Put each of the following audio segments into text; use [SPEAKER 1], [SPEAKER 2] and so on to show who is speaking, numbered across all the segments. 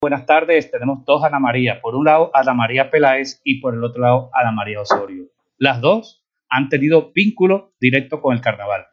[SPEAKER 1] Buenas tardes, tenemos dos Ana María. Por un lado, Ana María Peláez y por el otro lado, Ana María Osorio. Las dos han tenido vínculo directo con el carnaval.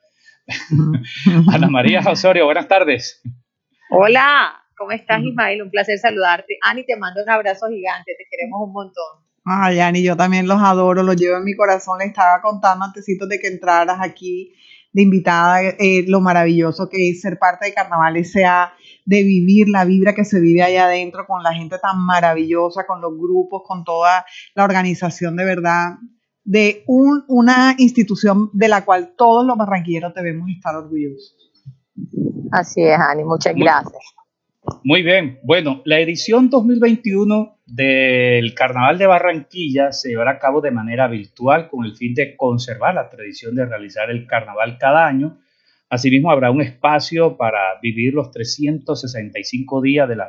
[SPEAKER 1] Ana María Osorio, buenas tardes.
[SPEAKER 2] Hola, ¿cómo estás, Ismael? Un placer saludarte. Ani, te mando un abrazo gigante, te queremos un montón.
[SPEAKER 3] Ay, Ani, yo también los adoro, los llevo en mi corazón. Le estaba contando antesito de que entraras aquí de invitada, lo maravilloso que es ser parte de Carnaval S.A., de vivir la vibra que se vive allá adentro con la gente tan maravillosa, con los grupos, con toda la organización de verdad, de una institución de la cual todos los barranquilleros debemos estar orgullosos.
[SPEAKER 2] Así es, Ani, muchas gracias.
[SPEAKER 1] Muy bien, bueno, la edición 2021 del Carnaval de Barranquilla se llevará a cabo de manera virtual con el fin de conservar la tradición de realizar el carnaval cada año. Asimismo, habrá un espacio para vivir los 365 días de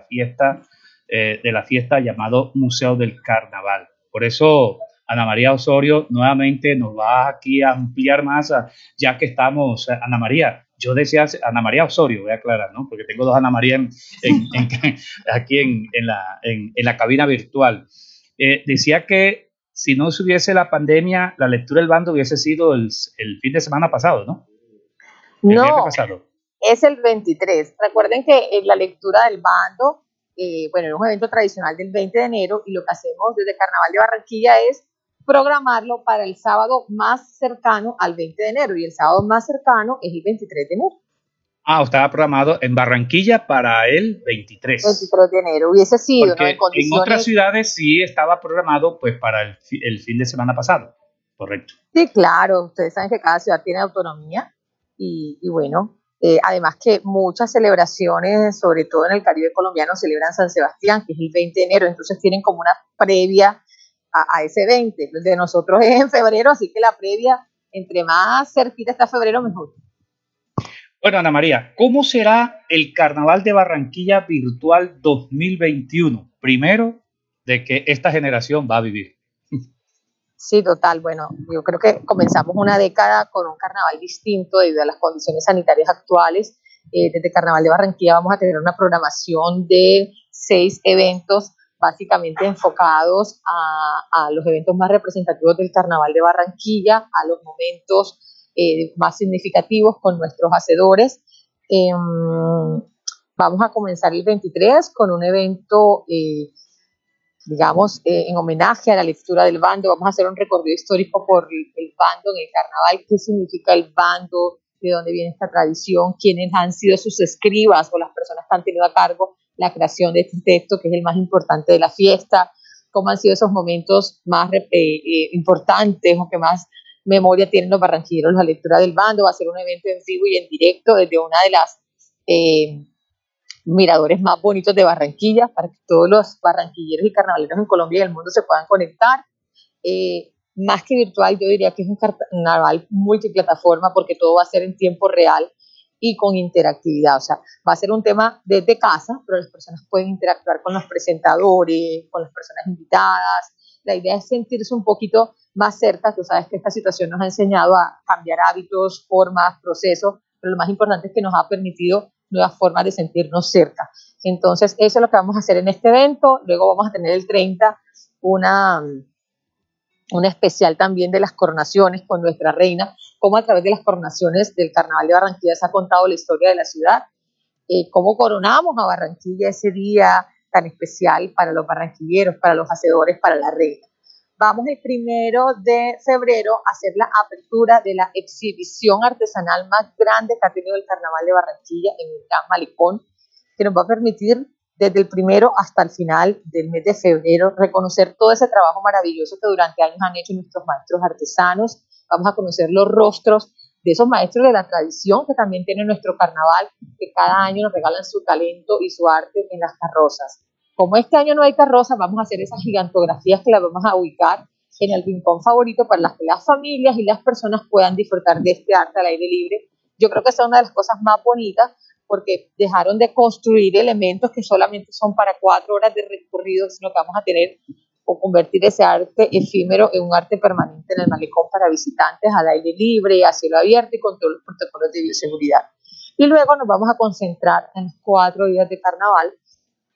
[SPEAKER 1] la fiesta llamado Museo del Carnaval. Por eso, Ana María Osorio nuevamente nos va aquí a ampliar más, ya que estamos, Ana María. Yo decía Ana María Osorio, voy a aclarar, ¿no? Porque tengo dos Ana María aquí en la cabina virtual. Decía que si no se hubiese la pandemia, la lectura del bando hubiese sido el fin de semana pasado, ¿no?
[SPEAKER 2] No, es el 23. Recuerden que la lectura del bando, es un evento tradicional del 20 de enero y lo que hacemos desde Carnaval de Barranquilla es programarlo para el sábado más cercano al 20 de enero y el sábado más cercano es el 23 de enero.
[SPEAKER 1] Estaba programado en Barranquilla para el 23.
[SPEAKER 2] 23 de enero, hubiese sido,
[SPEAKER 1] porque ¿no? En otras ciudades sí estaba programado pues para el fin de semana pasado, correcto.
[SPEAKER 2] Sí, claro, ustedes saben que cada ciudad tiene autonomía y además que muchas celebraciones, sobre todo en el Caribe colombiano, celebran San Sebastián, que es el 20 de enero, entonces tienen como una previa a ese 20. El de nosotros es en febrero, así que la previa, entre más cerquita está febrero, mejor.
[SPEAKER 1] Bueno, Ana María, ¿cómo será el Carnaval de Barranquilla virtual 2021? Primero, de que esta generación va a vivir.
[SPEAKER 2] Sí, total. Bueno, yo creo que comenzamos una década con un carnaval distinto debido a las condiciones sanitarias actuales. Desde Carnaval de Barranquilla vamos a tener una programación de 6 eventos básicamente enfocados a los eventos más representativos del Carnaval de Barranquilla, a los momentos más significativos con nuestros hacedores. Vamos a comenzar el 23 con un evento en homenaje a la lectura del bando. Vamos a hacer un recorrido histórico por el bando en el carnaval, qué significa el bando, de dónde viene esta tradición, quiénes han sido sus escribas o las personas que han tenido a cargo la creación de este texto, que es el más importante de la fiesta, cómo han sido esos momentos más importantes o que más memoria tienen los barranquilleros la lectura del bando. Va a ser un evento en vivo y en directo desde una de las miradores más bonitos de Barranquilla para que todos los barranquilleros y carnavaleros en Colombia y el mundo se puedan conectar. Más que virtual, yo diría que es un carnaval multiplataforma porque todo va a ser en tiempo real y con interactividad. O sea, va a ser un tema desde casa, pero las personas pueden interactuar con los presentadores, con las personas invitadas. La idea es sentirse un poquito más cerca. Tú sabes que esta situación nos ha enseñado a cambiar hábitos, formas, procesos, pero lo más importante es que nos ha permitido nuevas formas de sentirnos cerca. Entonces, eso es lo que vamos a hacer en este evento. Luego vamos a tener el 30 una especial también de las coronaciones con nuestra reina, cómo a través de las coronaciones del Carnaval de Barranquilla se ha contado la historia de la ciudad, cómo coronamos a Barranquilla ese día tan especial para los barranquilleros, para los hacedores, para la reina. Vamos el 1 de febrero a hacer la apertura de la exhibición artesanal más grande que ha tenido el Carnaval de Barranquilla en el Gran Malecón, que nos va a permitir desde el 1 hasta el final del mes de febrero reconocer todo ese trabajo maravilloso que durante años han hecho nuestros maestros artesanos. Vamos a conocer los rostros de esos maestros de la tradición que también tiene nuestro carnaval, que cada año nos regalan su talento y su arte en las carrozas. Como este año no hay carrozas, vamos a hacer esas gigantografías que las vamos a ubicar en el rincón favorito para que las familias y las personas puedan disfrutar de este arte al aire libre. Yo creo que esa es una de las cosas más bonitas porque dejaron de construir elementos que solamente son para 4 horas de recorrido, sino que vamos a tener o convertir ese arte efímero en un arte permanente en el malecón para visitantes al aire libre, a cielo abierto y con todos los protocolos de bioseguridad. Y luego nos vamos a concentrar en los 4 días de carnaval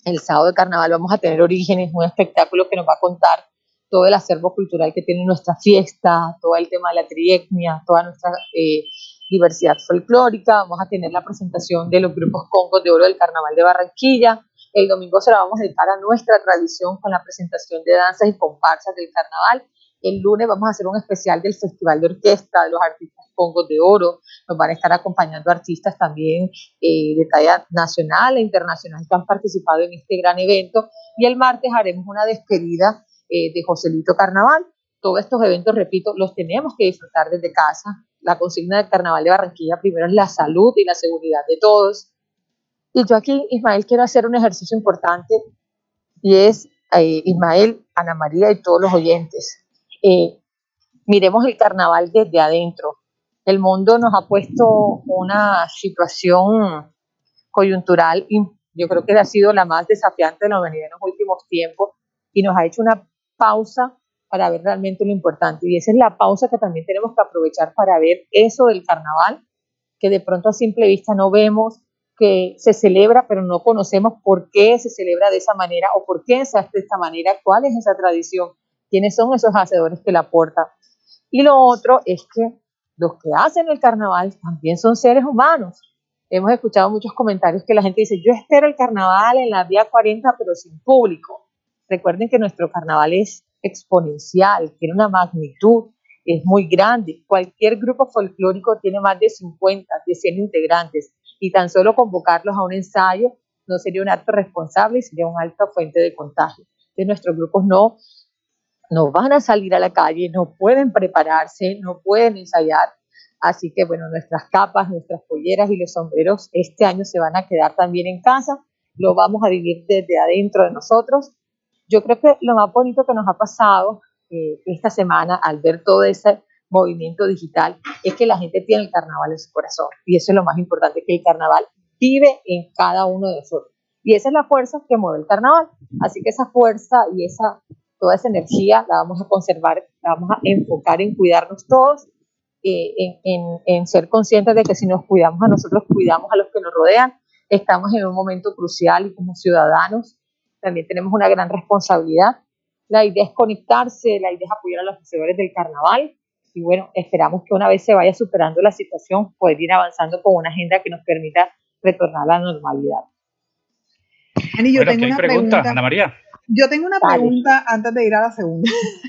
[SPEAKER 2] El sábado de carnaval vamos a tener Orígenes, un espectáculo que nos va a contar todo el acervo cultural que tiene nuestra fiesta, todo el tema de la trietnia, toda nuestra diversidad folclórica. Vamos a tener la presentación de los grupos Congos de Oro del Carnaval de Barranquilla. El domingo se la vamos a dedicar a nuestra tradición con la presentación de danzas y comparsas del carnaval. El lunes vamos a hacer un especial del Festival de Orquesta de los artistas Congos de Oro. Nos van a estar acompañando artistas también de talla nacional e internacional que han participado en este gran evento. Y el martes haremos una despedida de Joselito Carnaval. Todos estos eventos, repito, los tenemos que disfrutar desde casa. La consigna del Carnaval de Barranquilla primero es la salud y la seguridad de todos. Y yo aquí, Ismael, quiero hacer un ejercicio importante y es, Ismael, Ana María y todos los oyentes, miremos el carnaval desde adentro. El mundo nos ha puesto una situación coyuntural, y yo creo que ha sido la más desafiante de la humanidad en los últimos tiempos, y nos ha hecho una pausa para ver realmente lo importante. Y esa es la pausa que también tenemos que aprovechar para ver eso del carnaval, que de pronto a simple vista no vemos, que se celebra, pero no conocemos por qué se celebra de esa manera o por qué se hace de esta manera, cuál es esa tradición, quiénes son esos hacedores que la aportan. Y lo otro es que los que hacen el carnaval también son seres humanos. Hemos escuchado muchos comentarios que la gente dice, yo espero el carnaval en la vía 40, pero sin público. Recuerden que nuestro carnaval es exponencial, tiene una magnitud, es muy grande. Cualquier grupo folclórico tiene más de 50, de 100 integrantes, y tan solo convocarlos a un ensayo no sería un acto responsable y sería una alta fuente de contagio. Entonces nuestros grupos no van a salir a la calle, no pueden prepararse, no pueden ensayar. Así que bueno, nuestras capas, nuestras polleras y los sombreros este año se van a quedar también en casa, lo vamos a vivir desde adentro de nosotros. Yo creo que lo más bonito que nos ha pasado esta semana al ver todo ese movimiento digital es que la gente tiene el carnaval en su corazón, y eso es lo más importante, que el carnaval vive en cada uno de nosotros, y esa es la fuerza que mueve el carnaval. Así que esa fuerza y toda esa energía la vamos a conservar, la vamos a enfocar en cuidarnos todos, en ser conscientes de que si nos cuidamos a nosotros, cuidamos a los que nos rodean. Estamos en un momento crucial y como ciudadanos también tenemos una gran responsabilidad. La idea es conectarse, la idea es apoyar a los hacedores del carnaval, y bueno, esperamos que una vez se vaya superando la situación, poder ir avanzando con una agenda que nos permita retornar a la normalidad.
[SPEAKER 3] Ani, yo tengo una pregunta,
[SPEAKER 1] Ana María.
[SPEAKER 3] Yo tengo una pregunta antes de ir a la segunda.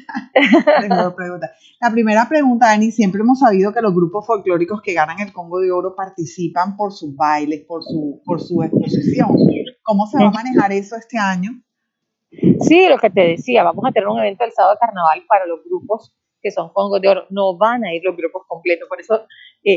[SPEAKER 3] La primera pregunta, Ani, siempre hemos sabido que los grupos folclóricos que ganan el Congo de Oro participan por sus bailes, por su exposición. ¿Cómo se va a manejar eso este año?
[SPEAKER 2] Sí, lo que te decía, vamos a tener un evento el sábado de carnaval para los grupos que son Congos de Oro. No van a ir los grupos completos, por eso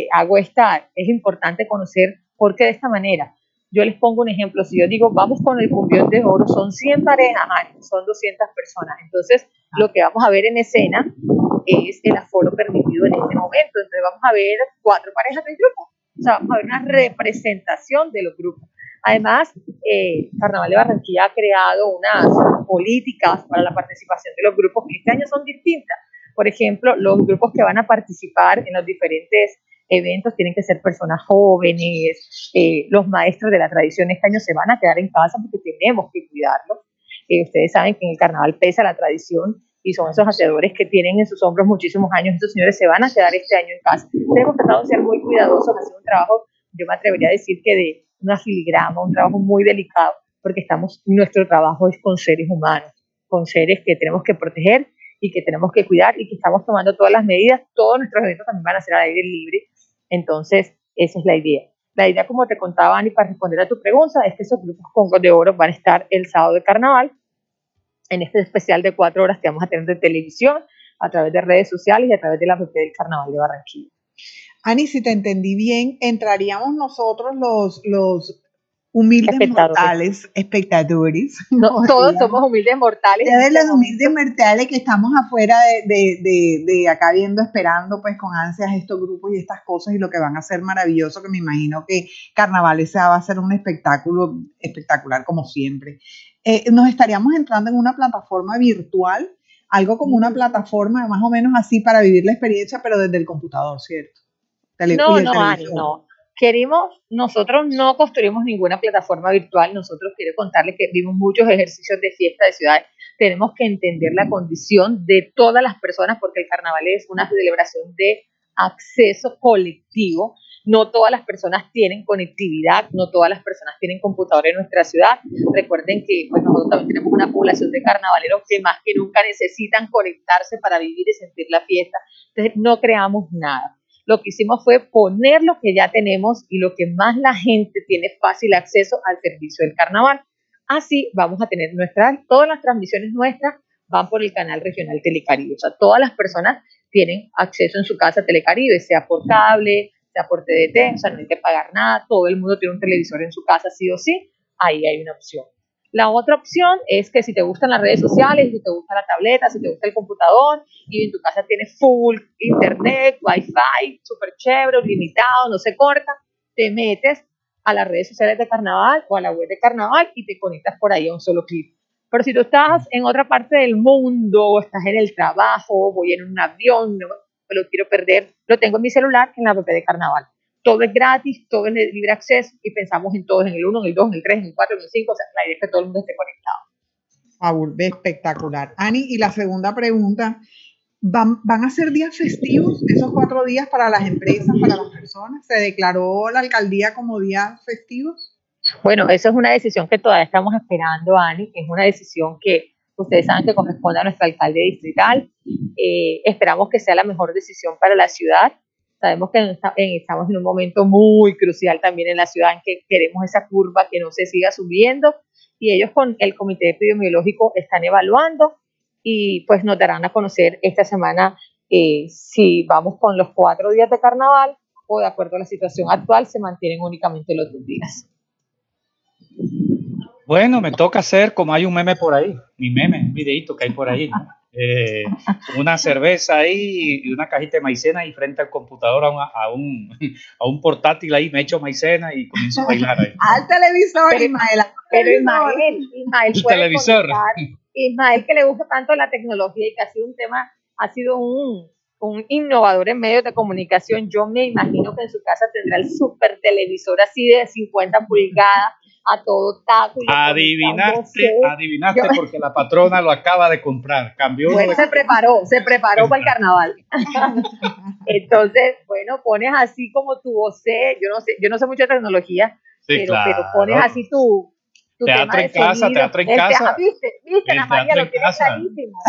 [SPEAKER 2] es importante conocer por qué de esta manera. Yo les pongo un ejemplo, si yo digo, vamos con el Cumbión de Oro, son 100 parejas, son 200 personas. Entonces, lo que vamos a ver en escena es el aforo permitido en este momento. Entonces, vamos a ver 4 parejas del grupo. O sea, vamos a ver una representación de los grupos. Además, Carnaval de Barranquilla ha creado unas políticas para la participación de los grupos que este año son distintas. Por ejemplo, los grupos que van a participar en los diferentes eventos tienen que ser personas jóvenes, los maestros de la tradición este año se van a quedar en casa porque tenemos que cuidarlos. Ustedes saben que en el carnaval pesa la tradición y son esos hacedores que tienen en sus hombros muchísimos años. Estos señores se van a quedar este año en casa. Hemos tratado de ser muy cuidadosos, hacer un trabajo, yo me atrevería a decir que de una filigrama, un trabajo muy delicado, porque nuestro trabajo es con seres humanos, con seres que tenemos que proteger y que tenemos que cuidar, y que estamos tomando todas las medidas. Todos nuestros eventos también van a ser al aire libre. Entonces, esa es la idea. La idea, como te contaba, Ani, para responder a tu pregunta, es que esos grupos Congos de Oro van a estar el sábado de carnaval en este especial de 4 horas que vamos a tener de televisión, a través de redes sociales y a través de la app del Carnaval de Barranquilla.
[SPEAKER 3] Ani, si te entendí bien, entraríamos nosotros los humildes mortales, espectadores.
[SPEAKER 2] No, todos somos humildes mortales.
[SPEAKER 3] De los humildes mortales que estamos afuera de acá viendo, esperando pues con ansias estos grupos y estas cosas y lo que van a ser maravilloso, que me imagino que Carnaval S.A. va a ser un espectáculo espectacular como siempre. Nos estaríamos entrando en una plataforma virtual, algo como una plataforma más o menos así para vivir la experiencia, pero desde el computador, ¿cierto?
[SPEAKER 2] No, Ani, no. nosotros no construimos ninguna plataforma virtual, nosotros quiero contarles que vimos muchos ejercicios de fiesta de ciudades, tenemos que entender la condición de todas las personas porque el carnaval es una celebración de acceso colectivo, no todas las personas tienen conectividad, no todas las personas tienen computadora en nuestra ciudad, recuerden que pues, nosotros también tenemos una población de carnavaleros que más que nunca necesitan conectarse para vivir y sentir la fiesta, entonces no creamos nada. Lo que hicimos fue poner lo que ya tenemos y lo que más la gente tiene fácil acceso al servicio del carnaval. Así vamos a tener todas las transmisiones nuestras van por el canal regional Telecaribe. O sea, todas las personas tienen acceso en su casa a Telecaribe, sea por cable, sea por TDT, o sea, no hay que pagar nada. Todo el mundo tiene un televisor en su casa, sí o sí. Ahí hay una opción. La otra opción es que si te gustan las redes sociales, si te gusta la tableta, si te gusta el computador y en tu casa tienes full internet, wifi, súper chévere, limitado, no se corta, te metes a las redes sociales de Carnaval o a la web de Carnaval y te conectas por ahí a un solo clic. Pero si tú estás en otra parte del mundo, estás en el trabajo, voy en un avión, no me lo quiero perder, lo tengo en mi celular en la app de Carnaval. Todo es gratis, todo es de libre acceso y pensamos en todos, en el 1, en el 2, en el 3, en el 4, en el 5, o sea, la idea es que todo el mundo esté conectado.
[SPEAKER 3] Espectacular. Ani, y la segunda pregunta, ¿van a ser días festivos esos 4 días para las empresas, para las personas? ¿Se declaró la alcaldía como días festivos?
[SPEAKER 2] Bueno, eso es una decisión que todavía estamos esperando, Ani, es una decisión que ustedes saben que corresponde a nuestro alcalde distrital. Esperamos que sea la mejor decisión para la ciudad. Sabemos que estamos en un momento muy crucial también en la ciudad en que queremos esa curva que no se siga subiendo y ellos con el comité epidemiológico están evaluando y pues nos darán a conocer esta semana si vamos con los 4 días de carnaval o de acuerdo a la situación actual se mantienen únicamente los 2 días.
[SPEAKER 1] Bueno, me toca hacer como hay un meme por ahí, un videito que hay por ahí, ¿no? Una cerveza ahí y una cajita de maicena y frente al computador a un portátil ahí me echo maicena y comienzo a bailar ahí.
[SPEAKER 3] Al televisor, Ismael.
[SPEAKER 2] Pero Ismael
[SPEAKER 1] el televisor.
[SPEAKER 2] Ismael que le gusta tanto la tecnología y que ha sido un innovador en medios de comunicación. Yo me imagino que en su casa tendrá el super televisor así de 50 pulgadas a todo taco.
[SPEAKER 1] Adivinaste porque la patrona lo acaba de comprar. Cambió.
[SPEAKER 2] Bueno, se preparó para el carnaval. Entonces, bueno, pones así como tu vocé, yo no sé mucho de tecnología,
[SPEAKER 1] sí,
[SPEAKER 2] pero pones así tu
[SPEAKER 1] teatro en casa.
[SPEAKER 2] Viste, Ana María lo tiene clarísimo.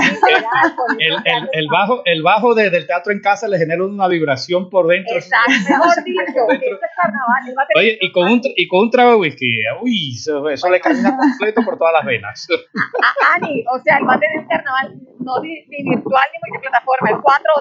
[SPEAKER 1] El bajo del teatro en casa le genera una vibración por dentro.
[SPEAKER 2] Exacto, mejor dicho, este es carnaval.
[SPEAKER 1] Oye, y con un trago de whisky, uy, eso le camina completo por todas las venas.
[SPEAKER 2] Ani, o sea, él va a tener un carnaval no ni virtual ni multiplataforma, el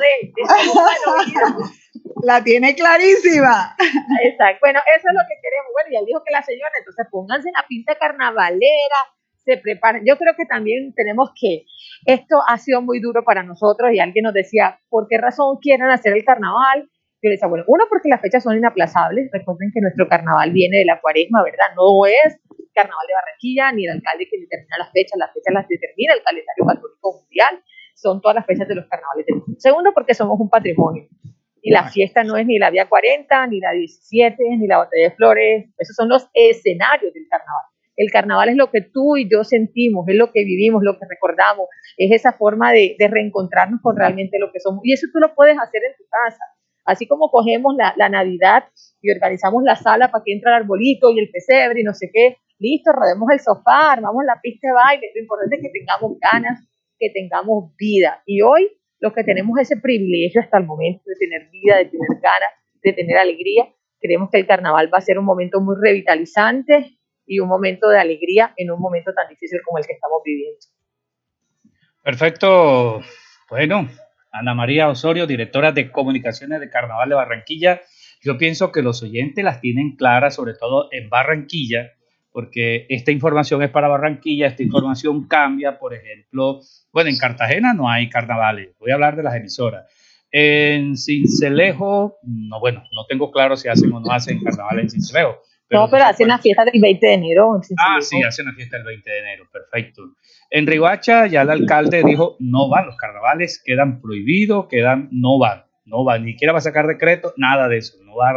[SPEAKER 2] 4D.
[SPEAKER 3] La tiene clarísima.
[SPEAKER 2] Exacto. Bueno, eso es lo que queremos. Bueno, y él dijo que la señora, entonces pónganse la pinta carnavalera, se preparen. Yo creo que también tenemos que, esto ha sido muy duro para nosotros y alguien nos decía, ¿por qué razón quieren hacer el carnaval? Yo decía, bueno, uno, porque las fechas son inaplazables. Recuerden que nuestro carnaval viene de la Cuaresma, ¿verdad? No es Carnaval de Barranquilla, ni el alcalde que determina las fechas las determina el calendario católico mundial. Son todas las fechas de los carnavales del mundo. Segundo, porque somos un patrimonio. Y la fiesta no es ni la Vía 40, ni la 17, ni la Batalla de Flores. Esos son los escenarios del carnaval. El carnaval es lo que tú y yo sentimos, es lo que vivimos, lo que recordamos. Es esa forma de reencontrarnos con realmente lo que somos. Y eso tú lo puedes hacer en tu casa. Así como cogemos la Navidad y organizamos la sala para que entre el arbolito y el pesebre y no sé qué. Listo, rodemos el sofá, armamos la pista de baile. Lo importante es que tengamos ganas, que tengamos vida. Y hoy los que tenemos ese privilegio hasta el momento de tener vida, de tener ganas, de tener alegría, creemos que el carnaval va a ser un momento muy revitalizante y un momento de alegría en un momento tan difícil como el que estamos viviendo.
[SPEAKER 1] Perfecto. Bueno, Ana María Osorio, directora de Comunicaciones de Carnaval de Barranquilla. Yo pienso que los oyentes las tienen claras, sobre todo en Barranquilla, porque esta información es para Barranquilla, esta información cambia, por ejemplo, bueno, en Cartagena no hay carnavales, voy a hablar de las emisoras. En Sincelejo, no tengo claro si hacen o no hacen carnavales en Sincelejo.
[SPEAKER 2] Pero hacen la fiesta del 20 de enero. En Sincelejo.
[SPEAKER 1] Sí, hacen la fiesta del 20 de enero, perfecto. En Riohacha ya el alcalde dijo, no van, los carnavales quedan prohibidos, no van, ni siquiera va a sacar decreto, nada de eso, no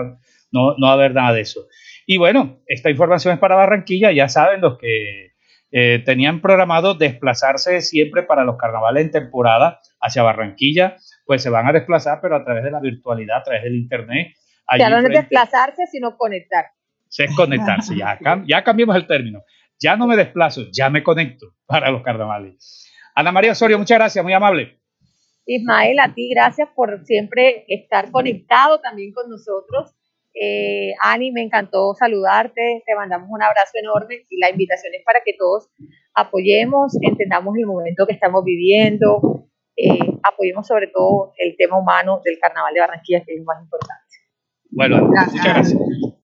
[SPEAKER 1] no va a haber nada de eso. Y bueno, esta información es para Barranquilla, ya saben los que tenían programado desplazarse siempre para los carnavales en temporada hacia Barranquilla, pues se van a desplazar, pero a través de la virtualidad, a través del internet.
[SPEAKER 2] Ya no es desplazarse, sino conectar.
[SPEAKER 1] Es conectarse, ya cambiamos el término. Ya no me desplazo, ya me conecto para los carnavales. Ana María Osorio, muchas gracias, muy amable.
[SPEAKER 2] Ismael, a ti gracias por siempre estar conectado también con nosotros. Ani, me encantó saludarte, te mandamos un abrazo enorme y la invitación es para que todos apoyemos, entendamos el momento que estamos viviendo, apoyemos sobre todo el tema humano del Carnaval de Barranquilla, que es lo más importante.
[SPEAKER 1] Bueno, muchas gracias.